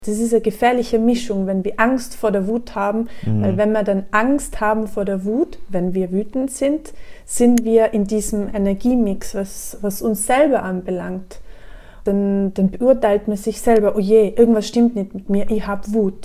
Das ist eine gefährliche Mischung, wenn wir Angst vor der Wut haben, weil wenn wir dann Angst haben vor der Wut, wenn wir wütend sind, sind wir in diesem Energiemix, was uns selber anbelangt. Dann beurteilt man sich selber, oh je, irgendwas stimmt nicht mit mir, ich habe Wut.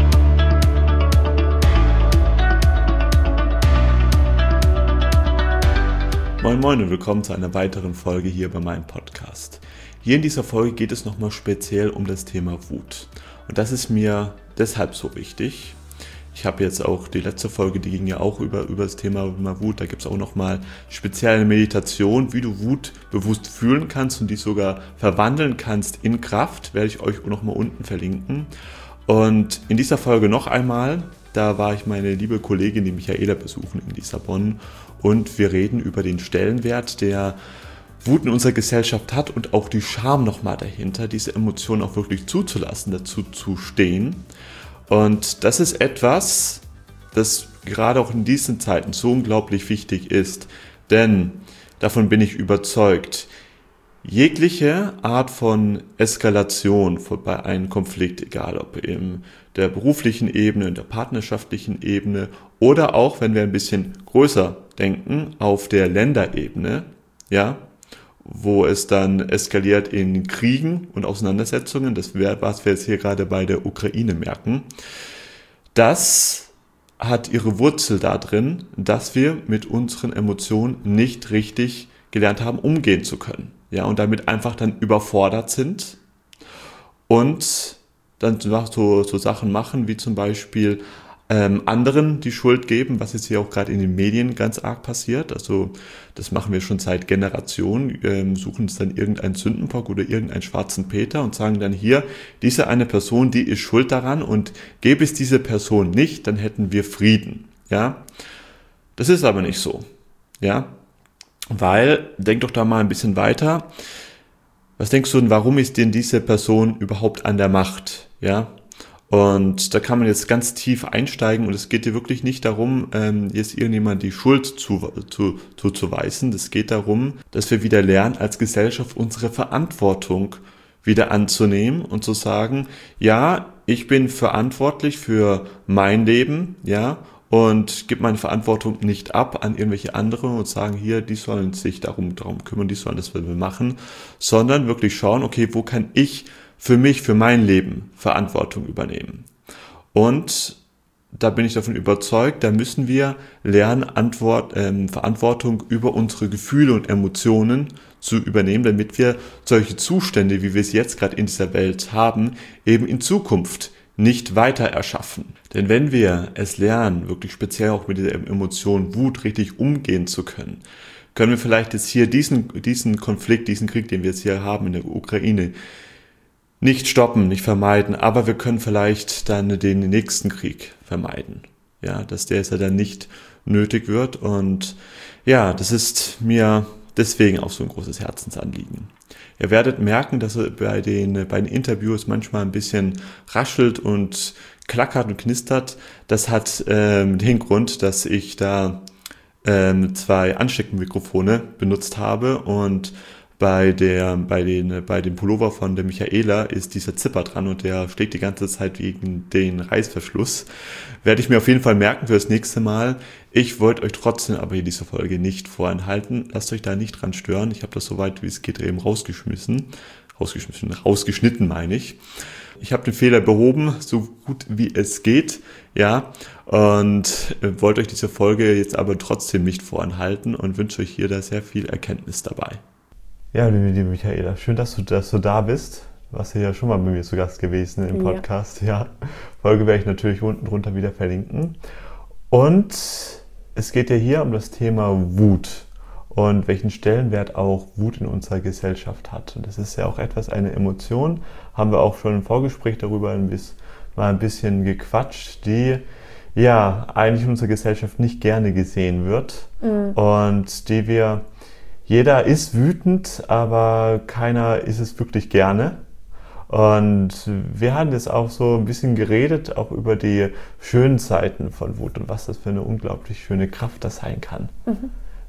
Moin Moin und willkommen zu einer weiteren Folge hier bei meinem Podcast. Hier in dieser Folge geht es nochmal speziell um das Thema Wut. Und das ist mir deshalb so wichtig. Ich habe jetzt auch die letzte Folge, die ging ja auch über das Thema Wut. Da gibt es auch nochmal speziell eine Meditation, wie du Wut bewusst fühlen kannst und die sogar verwandeln kannst in Kraft. Werde ich euch nochmal unten verlinken. Und in dieser Folge noch einmal, da war ich meine liebe Kollegin, die Michaela, besuchen in Lissabon. Und wir reden über den Stellenwert, der Wut in unserer Gesellschaft hat und auch die Scham nochmal dahinter, diese Emotionen auch wirklich zuzulassen, dazu zu stehen. Und das ist etwas, das gerade auch in diesen Zeiten so unglaublich wichtig ist, denn davon bin ich überzeugt, jegliche Art von Eskalation bei einem Konflikt, egal ob in der beruflichen Ebene, in der partnerschaftlichen Ebene oder auch, wenn wir ein bisschen größer denken, auf der Länderebene, ja, wo es dann eskaliert in Kriegen und Auseinandersetzungen, das wäre, was wir jetzt hier gerade bei der Ukraine merken, das hat ihre Wurzel darin, dass wir mit unseren Emotionen nicht richtig gelernt haben, umgehen zu können, ja, und damit einfach dann überfordert sind und dann so Sachen machen, wie zum Beispiel anderen die Schuld geben, was jetzt hier auch gerade in den Medien ganz arg passiert. Also das machen wir schon seit Generationen, suchen uns dann irgendeinen Sündenbock oder irgendeinen schwarzen Peter und sagen dann hier, diese eine Person, die ist schuld daran und gäbe es diese Person nicht, dann hätten wir Frieden. Ja, das ist aber nicht so. Ja, weil, denk doch da mal ein bisschen weiter. Was denkst du denn, warum ist denn diese Person überhaupt an der Macht? Ja, und da kann man jetzt ganz tief einsteigen und es geht dir wirklich nicht darum, jetzt irgendjemand die Schuld zuzuweisen. Es geht darum, dass wir wieder lernen, als Gesellschaft unsere Verantwortung wieder anzunehmen und zu sagen, ja, ich bin verantwortlich für mein Leben, ja, und gebe meine Verantwortung nicht ab an irgendwelche anderen und sagen, hier, die sollen sich darum kümmern, die sollen das machen, sondern wirklich schauen, okay, wo kann ich für mich, für mein Leben Verantwortung übernehmen. Und da bin ich davon überzeugt, da müssen wir lernen, Verantwortung über unsere Gefühle und Emotionen zu übernehmen, damit wir solche Zustände, wie wir es jetzt gerade in dieser Welt haben, eben in Zukunft nicht weiter erschaffen. Denn wenn wir es lernen, wirklich speziell auch mit dieser Emotion Wut richtig umgehen zu können, können wir vielleicht jetzt hier diesen Konflikt, diesen Krieg, den wir jetzt hier haben in der Ukraine, nicht stoppen, nicht vermeiden, aber wir können vielleicht dann den nächsten Krieg vermeiden. Ja, dass der ja dann nicht nötig wird und ja, das ist mir deswegen auch so ein großes Herzensanliegen. Ihr werdet merken, dass bei den Interviews manchmal ein bisschen raschelt und klackert und knistert. Das hat den Grund, dass ich da 2 Ansteckmikrofone benutzt habe und bei dem Pullover von der Michaela ist dieser Zipper dran und der schlägt die ganze Zeit wegen den Reißverschluss. Werde ich mir auf jeden Fall merken für das nächste Mal. Ich wollte euch trotzdem aber hier diese Folge nicht vorenthalten. Lasst euch da nicht dran stören. Ich habe das so weit wie es geht eben rausgeschnitten meine ich. Ich habe den Fehler behoben, so gut wie es geht, ja, und wollte euch diese Folge jetzt aber trotzdem nicht vorenthalten und wünsche euch hier da sehr viel Erkenntnis dabei. Ja, liebe Michaela, schön, dass du da bist. Du warst ja schon mal bei mir zu Gast gewesen im Podcast. Ja. Folge werde ich natürlich unten drunter wieder verlinken. Und es geht ja hier um das Thema Wut und welchen Stellenwert auch Wut in unserer Gesellschaft hat. Und das ist ja auch eine Emotion, haben wir auch schon im Vorgespräch darüber mal ein bisschen gequatscht, die ja eigentlich in unserer Gesellschaft nicht gerne gesehen wird und die jeder ist wütend, aber keiner ist es wirklich gerne. Und wir hatten jetzt auch so ein bisschen geredet, auch über die schönen Seiten von Wut und was das für eine unglaublich schöne Kraft das sein kann.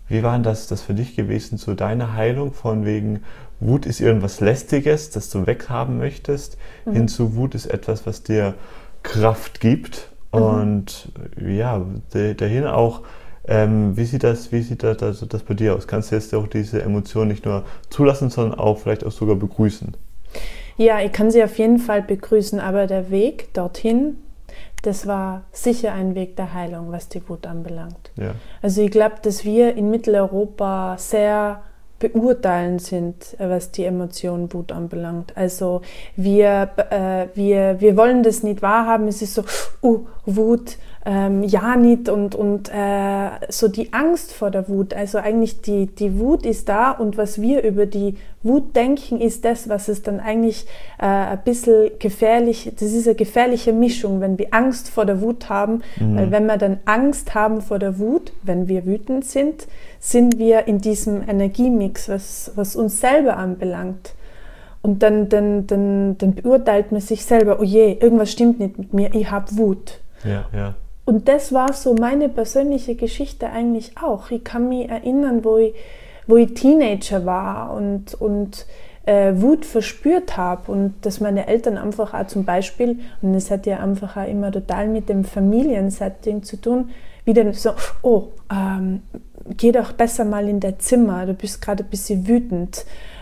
Wie war denn das für dich gewesen, so deine Heilung von wegen Wut ist irgendwas Lästiges, das du weghaben möchtest, hin zu Wut ist etwas, was dir Kraft gibt und ja, dahin auch, wie sieht das bei dir aus? Kannst du jetzt auch diese Emotionen nicht nur zulassen, sondern auch vielleicht auch sogar begrüßen? Ja, ich kann sie auf jeden Fall begrüßen, aber der Weg dorthin, das war sicher ein Weg der Heilung, was die Wut anbelangt. Ja. Also ich glaube, dass wir in Mitteleuropa sehr beurteilend sind, was die Emotion Wut anbelangt. Also wir wollen das nicht wahrhaben, es ist so, Wut, ja nicht und so die Angst vor der Wut. Also eigentlich die Wut ist da und was wir über die Wut denken, ist das, was es dann eigentlich ein bisschen gefährlich, das ist eine gefährliche Mischung, wenn wir Angst vor der Wut haben, weil wenn wir dann Angst haben vor der Wut, wenn wir wütend sind wir in diesem Energiemix, was uns selber anbelangt. Und dann beurteilt man sich selber, oh je, irgendwas stimmt nicht mit mir, ich habe Wut. Ja, ja. Und das war so meine persönliche Geschichte eigentlich auch. Ich kann mich erinnern, wo ich Teenager war und Wut verspürt habe und dass meine Eltern einfach auch zum Beispiel, und das hat ja einfach auch immer total mit dem Familiensetting zu tun, wieder so, geh doch besser mal in dein Zimmer, du bist gerade ein bisschen wütend.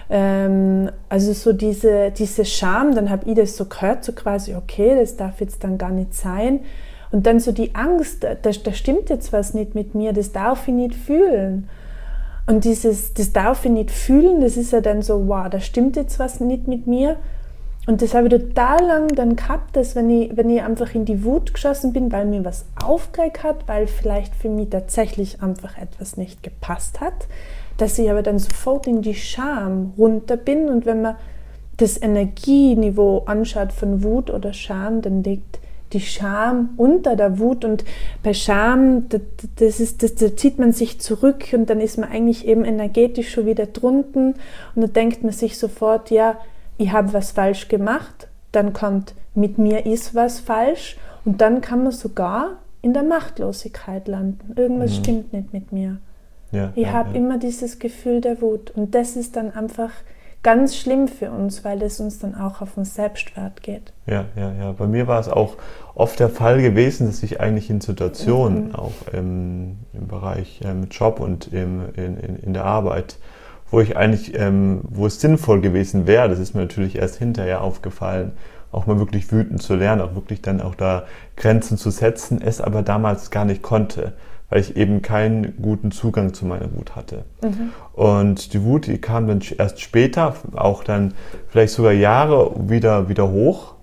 Also so diese Scham, dann habe ich das so gehört, so quasi, okay, das darf jetzt dann gar nicht sein. Und dann so die Angst, da stimmt jetzt was nicht mit mir, das darf ich nicht fühlen. Und das darf ich nicht fühlen, das ist ja dann so, wow, da stimmt jetzt was nicht mit mir. Und das habe ich total lang dann gehabt, dass wenn ich einfach in die Wut geschossen bin, weil mir was aufgeregt hat, weil vielleicht für mich tatsächlich einfach etwas nicht gepasst hat, dass ich aber dann sofort in die Scham runter bin. Und wenn man das Energieniveau anschaut von Wut oder Scham, dann liegt die Scham unter der Wut und bei Scham, da zieht man sich zurück und dann ist man eigentlich eben energetisch schon wieder drunten und dann denkt man sich sofort, ja, ich habe was falsch gemacht, dann kommt, mit mir ist was falsch und dann kann man sogar in der Machtlosigkeit landen. Irgendwas stimmt nicht mit mir. Ja, ich habe immer dieses Gefühl der Wut und das ist dann einfach ganz schlimm für uns, weil es uns dann auch auf den Selbstwert geht. Ja. Bei mir war es auch oft der Fall gewesen, dass ich eigentlich in Situationen, auch im Bereich Job und in der Arbeit, wo ich eigentlich, wo es sinnvoll gewesen wäre, das ist mir natürlich erst hinterher aufgefallen, auch mal wirklich wütend zu lernen, auch wirklich dann auch da Grenzen zu setzen, es aber damals gar nicht konnte, weil ich eben keinen guten Zugang zu meiner Wut hatte. Und die Wut, die kam dann erst später, auch dann vielleicht sogar Jahre wieder hoch,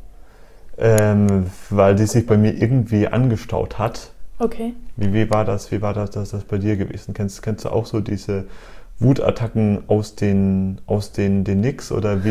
weil die sich bei mir irgendwie angestaut hat. Okay. Wie war das bei dir gewesen? Kennst du auch so diese Wutattacken aus den Nix oder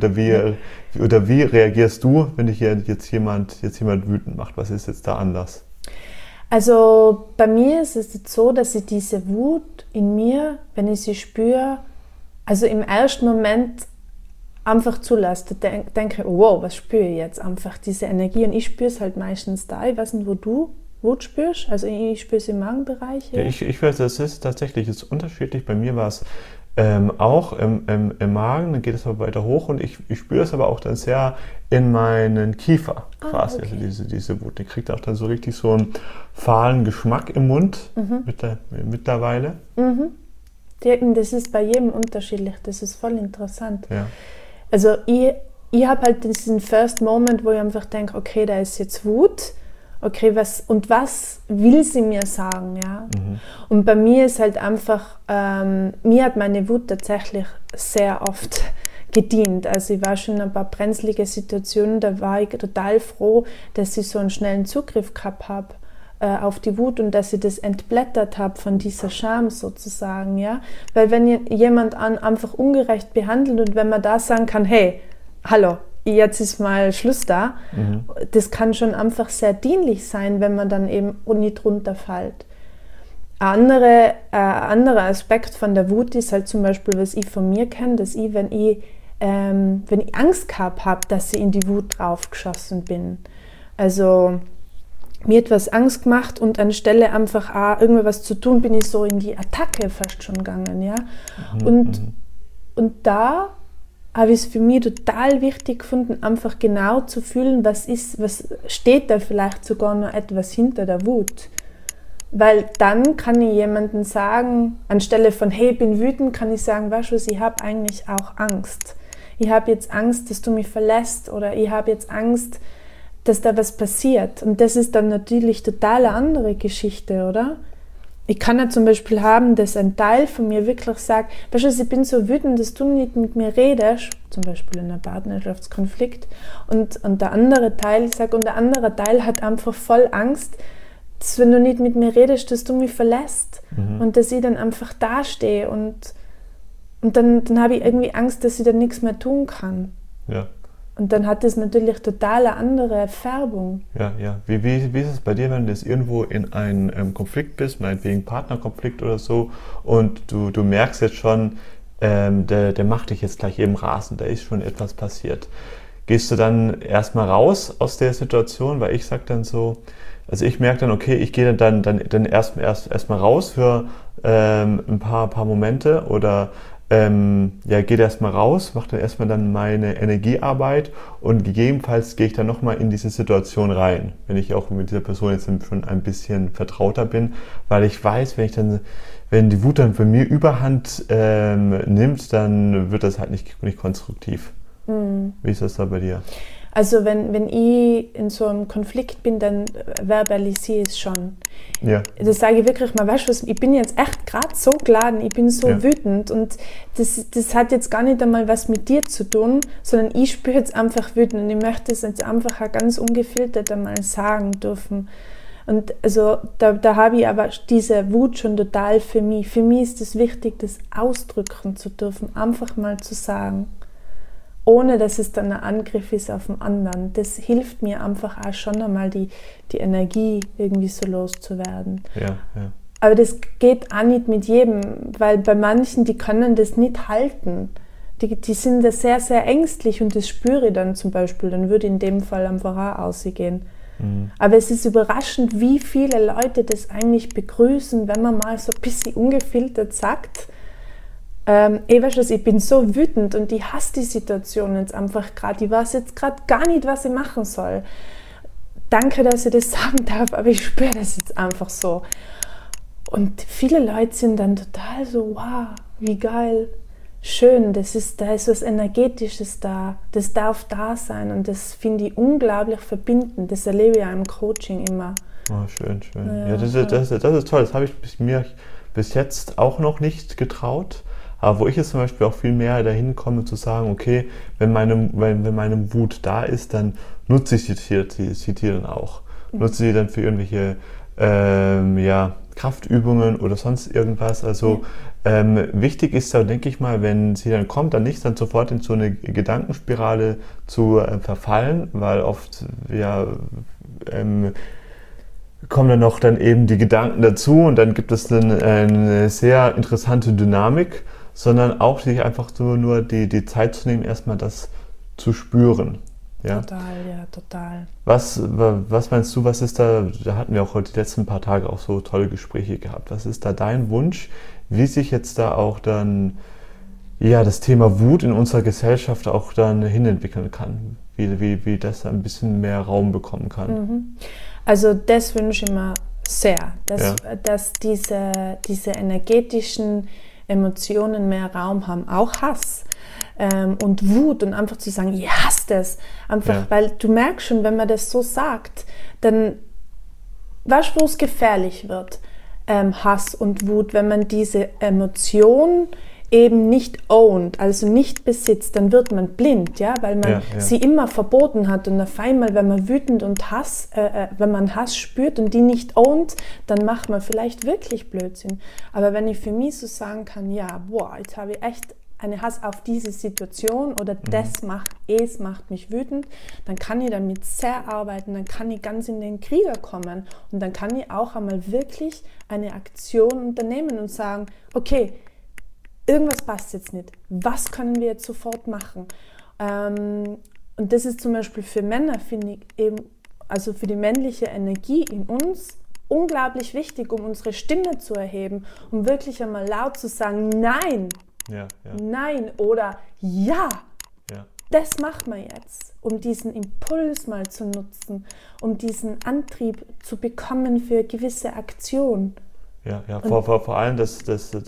wie reagierst du, wenn dich jetzt jemand wütend macht? Was ist jetzt da anders? Also bei mir ist es jetzt so, dass ich diese Wut in mir, wenn ich sie spüre, also im ersten Moment einfach zulasse. Denke, wow, was spüre ich jetzt? Einfach diese Energie und ich spüre es halt meistens da. Ich weiß nicht, wo du Wut spürst. Also ich spüre es im Magenbereich. Ja, ich weiß, das ist tatsächlich ist unterschiedlich. Bei mir war es auch im Magen, dann geht es aber weiter hoch und ich spüre es aber auch dann sehr in meinen Kiefer quasi, okay. Also diese Wut. Die kriegt auch dann so richtig so einen fahlen Geschmack im Mund mittlerweile. Das ist bei jedem unterschiedlich, das ist voll interessant. Ja. Also ich habe halt diesen First Moment, wo ich einfach denke, okay, da ist jetzt Wut. Okay, was will sie mir sagen, ja? Und bei mir ist halt einfach, mir hat meine Wut tatsächlich sehr oft gedient. Also ich war schon in ein paar brenzlige Situationen, da war ich total froh, dass ich so einen schnellen Zugriff gehabt habe auf die Wut und dass ich das entblättert habe von dieser Scham sozusagen, ja? Weil wenn jemand einfach ungerecht behandelt und wenn man da sagen kann, hey, hallo, jetzt ist mal Schluss da. Das kann schon einfach sehr dienlich sein, wenn man dann eben nicht runterfällt. Ein anderer Aspekt von der Wut ist halt zum Beispiel, was ich von mir kenne, dass ich, wenn ich Angst gehabt habe, dass ich in die Wut draufgeschossen bin. Also mir etwas Angst gemacht und anstelle einfach irgendwas zu tun, bin ich so in die Attacke fast schon gegangen, ja. Und da habe ich es für mich total wichtig gefunden, einfach genau zu fühlen, was steht da vielleicht sogar noch etwas hinter der Wut. Weil dann kann ich jemandem sagen, anstelle von, hey, ich bin wütend, kann ich sagen, weißt du was, ich habe eigentlich auch Angst. Ich habe jetzt Angst, dass du mich verlässt, oder ich habe jetzt Angst, dass da was passiert. Und das ist dann natürlich total eine andere Geschichte, oder? Ich kann ja zum Beispiel haben, dass ein Teil von mir wirklich sagt, weißt du, ich bin so wütend, dass du nicht mit mir redest, zum Beispiel in einem Partnerschaftskonflikt, und der andere Teil sagt, und der andere Teil hat einfach voll Angst, dass wenn du nicht mit mir redest, dass du mich verlässt und dass ich dann einfach dastehe und dann habe ich irgendwie Angst, dass ich dann nichts mehr tun kann. Ja. Und dann hat das natürlich total eine andere Färbung. Ja. Wie ist es bei dir, wenn du jetzt irgendwo in einem Konflikt bist, meinetwegen Partnerkonflikt oder so, und du merkst jetzt schon, der macht dich jetzt gleich eben rasend, da ist schon etwas passiert. Gehst du dann erstmal raus aus der Situation? Weil ich sage dann so, also ich merke dann, okay, ich gehe dann erstmal raus für ein paar Momente oder gehe erstmal raus, mache dann erstmal dann meine Energiearbeit und gegebenenfalls gehe ich dann nochmal in diese Situation rein, wenn ich auch mit dieser Person jetzt schon ein bisschen vertrauter bin, weil ich weiß, wenn die Wut dann bei mir Überhand nimmt, dann wird das halt nicht konstruktiv. Wie ist das da bei dir? Also wenn ich in so einem Konflikt bin, dann verbalisiere ich es schon. Ja. Das sage ich wirklich mal, weißt du was, ich bin jetzt echt gerade so geladen, ich bin so wütend und das hat jetzt gar nicht einmal was mit dir zu tun, sondern ich spüre jetzt einfach wütend und ich möchte es jetzt einfach auch ganz ungefiltert einmal sagen dürfen. Und also da habe ich aber diese Wut schon total für mich. Für mich ist es wichtig, das ausdrücken zu dürfen, einfach mal zu sagen. Ohne dass es dann ein Angriff ist auf den anderen. Das hilft mir einfach auch schon einmal, die Energie irgendwie so loszuwerden. Ja. Aber das geht auch nicht mit jedem, weil bei manchen, die können das nicht halten. Die sind da sehr, sehr ängstlich und das spüre ich dann zum Beispiel. Dann würde in dem Fall einfach auch ausgehen. Aber es ist überraschend, wie viele Leute das eigentlich begrüßen, wenn man mal so ein bisschen ungefiltert sagt, ich bin so wütend und ich hasse die Situation jetzt einfach gerade. Ich weiß jetzt gerade gar nicht, was ich machen soll. Danke, dass ich das sagen darf, aber ich spüre das jetzt einfach so. Und viele Leute sind dann total so, wow, wie geil, schön, da ist was Energetisches da, das darf da sein und das finde ich unglaublich verbindend. Das erlebe ich auch im Coaching immer. Oh, schön. Ja, das ist toll, das habe ich mir bis jetzt auch noch nicht getraut. Aber wo ich jetzt zum Beispiel auch viel mehr dahin komme zu sagen, okay, wenn meine Wut da ist, dann nutze ich sie dann auch. Nutze sie dann für irgendwelche Kraftübungen oder sonst irgendwas. Also wichtig ist da, denke ich mal, wenn sie dann kommt, dann nicht dann sofort in so eine Gedankenspirale zu verfallen, weil oft kommen dann noch dann eben die Gedanken dazu und dann gibt es dann eine sehr interessante Dynamik, sondern auch sich einfach so nur die Zeit zu nehmen, erstmal das zu spüren. Ja? Total. Was meinst du, was ist da hatten wir auch heute die letzten paar Tage auch so tolle Gespräche gehabt, was ist da dein Wunsch, wie sich jetzt da auch dann das Thema Wut in unserer Gesellschaft auch dann hinentwickeln kann, wie das ein bisschen mehr Raum bekommen kann? Also das wünsche ich mir sehr, dass diese energetischen Emotionen mehr Raum haben, auch Hass und Wut und einfach zu sagen, ich hasse das, einfach, weil du merkst schon, wenn man das so sagt, dann weißt du, wo es gefährlich wird, Hass und Wut, wenn man diese Emotion eben nicht ownt, also nicht besitzt, dann wird man blind, weil man sie immer verboten hat und auf einmal, wenn man wütend und wenn man Hass spürt und die nicht ownt, dann macht man vielleicht wirklich Blödsinn. Aber wenn ich für mich so sagen kann, jetzt habe ich echt einen Hass auf diese Situation oder es macht mich wütend, dann kann ich damit sehr arbeiten, dann kann ich ganz in den Krieger kommen und dann kann ich auch einmal wirklich eine Aktion unternehmen und sagen, okay, irgendwas passt jetzt nicht. Was können wir jetzt sofort machen? Und das ist zum Beispiel für Männer, finde ich, eben also für die männliche Energie in uns, unglaublich wichtig, um unsere Stimme zu erheben, um wirklich einmal laut zu sagen, nein, nein oder ja. Das machen wir jetzt, um diesen Impuls mal zu nutzen, um diesen Antrieb zu bekommen für gewisse Aktion. Vor allem das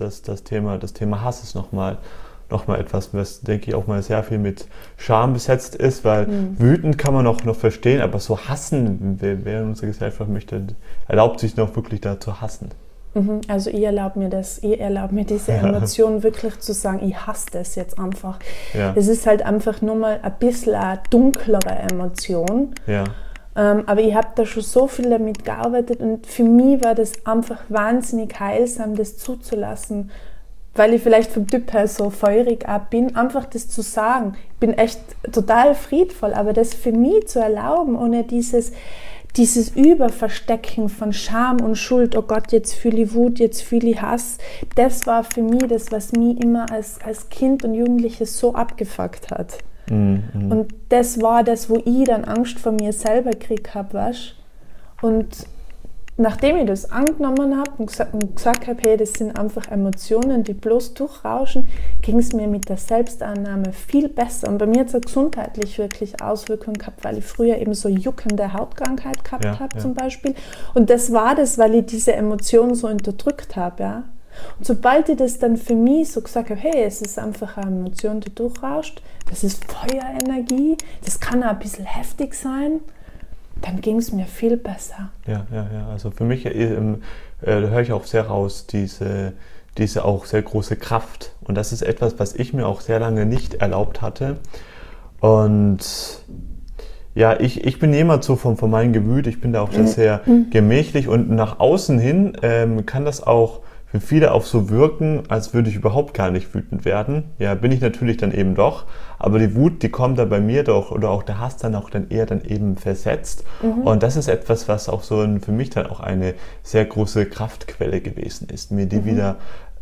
Thema Hass ist nochmal etwas, was, denke ich, auch mal sehr viel mit Scham besetzt ist, weil wütend kann man noch verstehen, aber so hassen, wer in unserer Gesellschaft möchte, erlaubt sich noch wirklich da zu hassen. Also ich erlaube mir diese Emotion wirklich zu sagen, ich hasse das jetzt einfach. Es ist halt einfach nur mal ein bisschen eine dunklere Emotion. Aber ich habe da schon so viel damit gearbeitet und für mich war das einfach wahnsinnig heilsam, das zuzulassen, weil ich vielleicht vom Typ her so feurig auch bin, einfach das zu sagen. Ich bin echt total friedvoll, aber das für mich zu erlauben, ohne dieses Überverstecken von Scham und Schuld, oh Gott, jetzt fühle ich Wut, jetzt fühle ich Hass, das war für mich das, was mich immer als Kind und Jugendliches so abgefuckt hat. Und das war das, wo ich dann Angst vor mir selber gekriegt habe, weißt? Und nachdem ich das angenommen habe und gesagt habe, hey, das sind einfach Emotionen, die bloß durchrauschen, ging es mir mit der Selbstannahme viel besser. Und bei mir hat es gesundheitlich wirklich Auswirkungen gehabt, weil ich früher eben so juckende Hautkrankheit gehabt habe zum Beispiel. Und das war das, weil ich diese Emotionen so unterdrückt habe, ja. Und sobald ich das dann für mich so gesagt habe, hey, es ist einfach eine Emotion, die durchrauscht, das ist Feuerenergie, das kann auch ein bisschen heftig sein, dann ging es mir viel besser. Also für mich höre ich auch sehr raus, diese auch sehr große Kraft. Und das ist etwas, was ich mir auch sehr lange nicht erlaubt hatte. Und ja, ich bin jemand so von meinem Gemüt, ich bin da auch sehr gemächlich und nach außen hin kann das auch für viele auch so wirken, als würde ich überhaupt gar nicht wütend werden. Ja, bin ich natürlich dann eben doch, aber die Wut, die kommt dann bei mir doch, oder auch der Hass dann eher dann eben versetzt. Und das ist etwas, was auch so für mich dann auch eine sehr große Kraftquelle gewesen ist, mir die wieder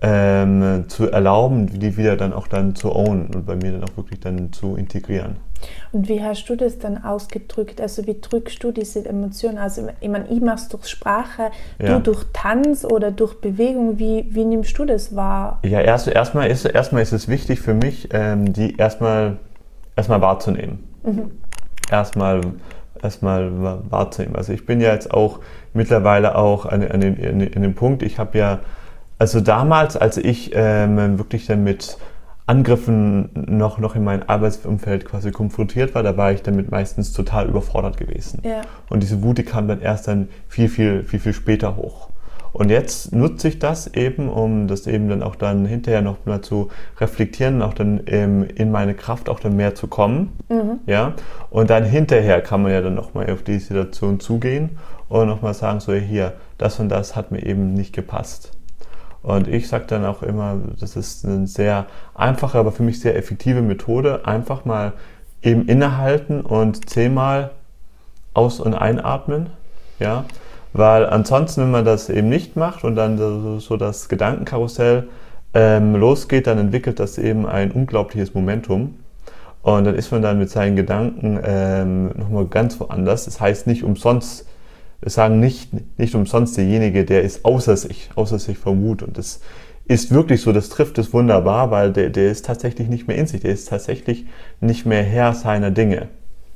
zu erlauben, die wieder dann auch dann zu ownen und bei mir dann auch wirklich dann zu integrieren. Und wie hast du das dann ausgedrückt? Also wie drückst du diese Emotionen? Also ich meine, ich mache es durch Sprache, du durch Tanz oder durch Bewegung. Wie nimmst du das wahr? Ja, erstmal ist es wichtig für mich, die erstmal wahrzunehmen. Erstmal wahrzunehmen. Also ich bin ja jetzt auch mittlerweile auch an dem Punkt, ich habe ja, also damals, als ich wirklich dann mit Angriffen noch in meinem Arbeitsumfeld quasi konfrontiert war, da war ich damit meistens total überfordert gewesen. Und diese Wut, die kam dann erst dann viel später hoch. Und jetzt nutze ich das eben, um das eben dann auch dann hinterher noch mal zu reflektieren, auch dann in meine Kraft auch dann mehr zu kommen. Ja? Und dann hinterher kann man ja dann nochmal auf die Situation zugehen und nochmal sagen, so hier, das und das hat mir eben nicht gepasst. Und ich sage dann auch immer, das ist eine sehr einfache, aber für mich sehr effektive Methode, einfach mal eben innehalten und 10-mal aus- und einatmen, ja, weil ansonsten, wenn man das eben nicht macht und dann so das Gedankenkarussell losgeht, dann entwickelt das eben ein unglaubliches Momentum und dann ist man dann mit seinen Gedanken nochmal ganz woanders. Das heißt nicht umsonst, wir sagen nicht umsonst, derjenige, der ist außer sich vor Wut. Und das ist wirklich so, das trifft es wunderbar, weil der ist tatsächlich nicht mehr in sich, der ist tatsächlich nicht mehr Herr seiner Dinge.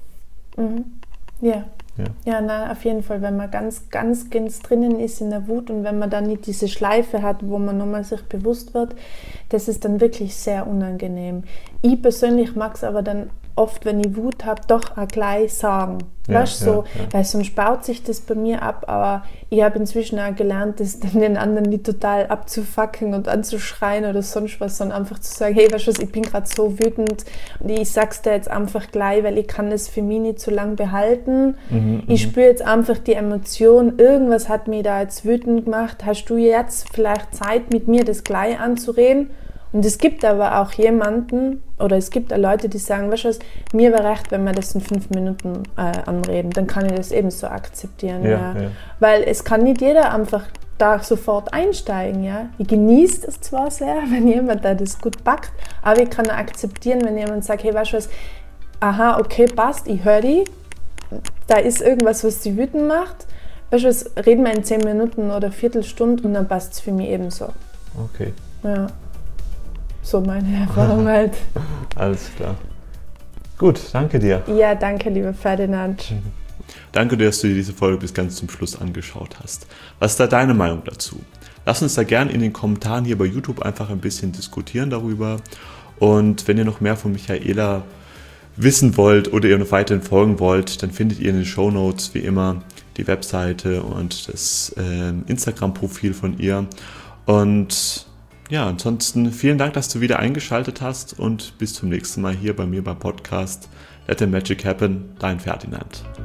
Ja, na, auf jeden Fall, wenn man ganz drinnen ist in der Wut und wenn man dann nicht diese Schleife hat, wo man nochmal sich bewusst wird, das ist dann wirklich sehr unangenehm. Ich persönlich mag es aber dann oft, wenn ich Wut habe, doch auch gleich sagen. Weißt du, so, weil sonst baut sich das bei mir ab, aber ich habe inzwischen auch gelernt, das dann den anderen nicht total abzufacken und anzuschreien oder sonst was, sondern einfach zu sagen, hey, weißt du was, ich bin gerade so wütend und ich sag's dir jetzt einfach gleich, weil ich kann das für mich nicht so lange behalten. Ich spüre jetzt einfach die Emotion, irgendwas hat mich da jetzt wütend gemacht, hast du jetzt vielleicht Zeit, mit mir das gleich anzureden? Und es gibt aber auch jemanden, oder es gibt auch Leute, die sagen, weißt du was, mir wäre recht, wenn wir das in 5 Minuten anreden, dann kann ich das ebenso akzeptieren. Ja. Weil es kann nicht jeder einfach da sofort einsteigen. Ja. Ich genieße das zwar sehr, wenn jemand da das gut packt, aber ich kann auch akzeptieren, wenn jemand sagt, hey, weißt du was, aha, okay, passt, ich höre dich, da ist irgendwas, was sie wütend macht, weißt du was, reden wir in 10 Minuten oder Viertelstunde und dann passt es für mich ebenso. Okay. Ja, so meine Erfahrung halt. Alles klar. Gut, danke dir. Ja, danke, lieber Ferdinand. Danke, dass du dir diese Folge bis ganz zum Schluss angeschaut hast. Was ist da deine Meinung dazu? Lass uns da gerne in den Kommentaren hier bei YouTube einfach ein bisschen diskutieren darüber. Und wenn ihr noch mehr von Michaela wissen wollt oder ihr noch weiterhin folgen wollt, dann findet ihr in den Shownotes wie immer die Webseite und das Instagram-Profil von ihr. Und ja, ansonsten vielen Dank, dass du wieder eingeschaltet hast und bis zum nächsten Mal hier bei mir beim Podcast Let the Magic Happen, dein Ferdinand.